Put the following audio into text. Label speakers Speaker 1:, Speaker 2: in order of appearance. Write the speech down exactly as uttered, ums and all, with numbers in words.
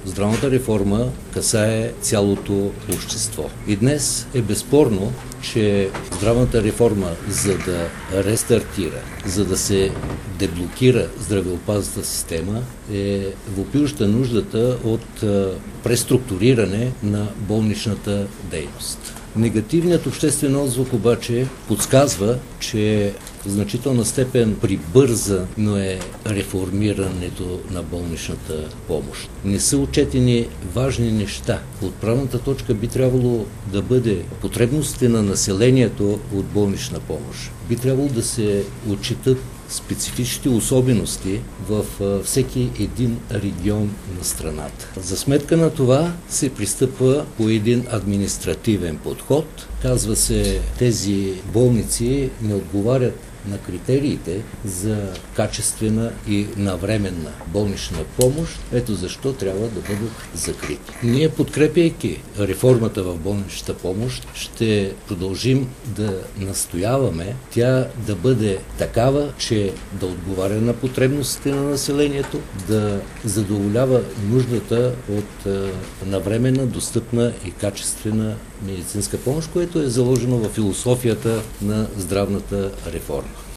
Speaker 1: здравната реформа касае цялото общество. И днес е безспорно, че здравната реформа, за да рестартира, за да се деблокира здравеопазната система, е въпиюща нуждата от преструктуриране на болничната дейност. Негативният обществен отзвук обаче подсказва, че в значителна степен прибърза, но е реформирането на болничната помощ. Не са отчетени важни неща. Отправната точка би трябвало да бъде потребностите на населението от болнична помощ. Би трябвало да се отчитат специфичните особености в всеки един регион на страната. За сметка на това се пристъпва по един административен подход. Казва се, тези болници не отговарят на критериите за качествена и навременна болнична помощ. Ето защо трябва да бъдат закрити. Ние, подкрепяйки реформата в болничната помощ, ще продължим да настояваме тя да бъде такава, че да отговаря на потребностите на населението, да задоволява нуждата от навременна, достъпна и качествена медицинска помощ, което е заложено в философията на здравната реформа.